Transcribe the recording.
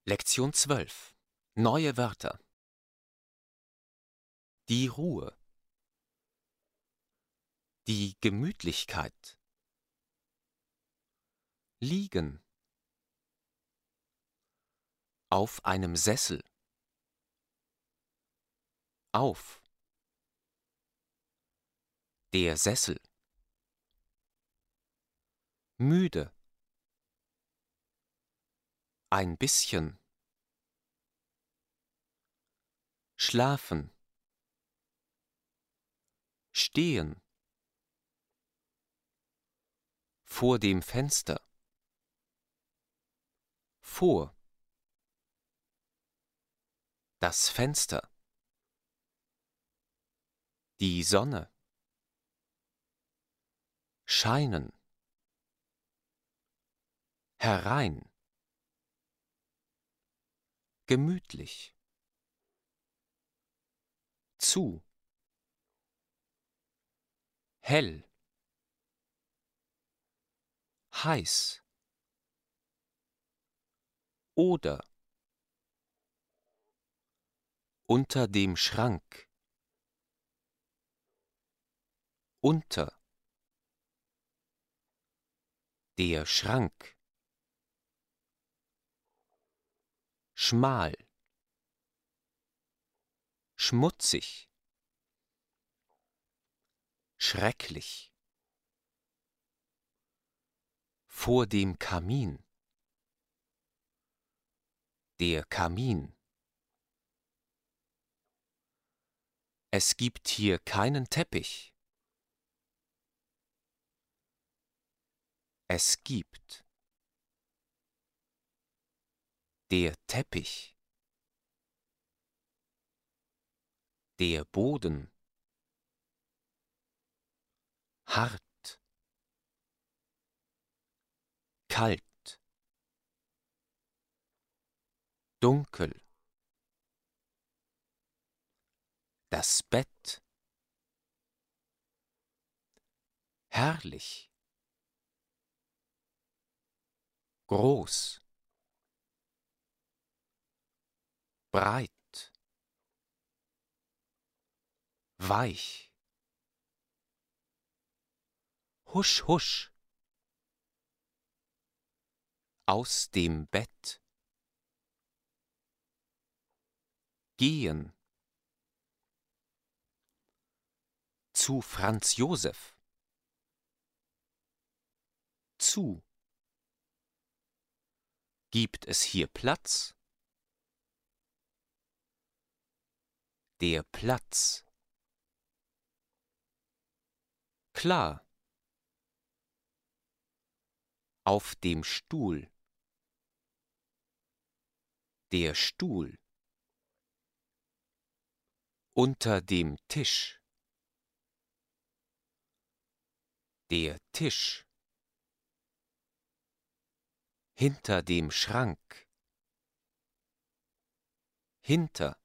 Lektion 12. Neue Wörter. Die Ruhe. Die Gemütlichkeit. Liegen. Auf einem Sessel. Auf. Der Sessel. Müde. Ein bisschen. Schlafen. Stehen. Vor dem Fenster. Vor. Das Fenster. Die Sonne. Scheinen. Herein. Gemütlich. Zu. Hell. Heiß. Oder. Unter dem Schrank. Unter. Der Schrank. Schmal. Schmutzig. Schrecklich. Vor dem Kamin. Der Kamin. Es gibt hier keinen Teppich. Es gibt. Der Teppich. Der Boden. Hart. Kalt. Dunkel. Das Bett. Herrlich. Groß. Breit. Weich. Husch, husch. Aus dem Bett. Gehen. Zu Franz Josef. Zu. Gibt es hier Platz? Der Platz. Klar. Auf dem Stuhl. Der Stuhl. Unter dem Tisch. Der Tisch. Hinter dem Schrank. Hinter.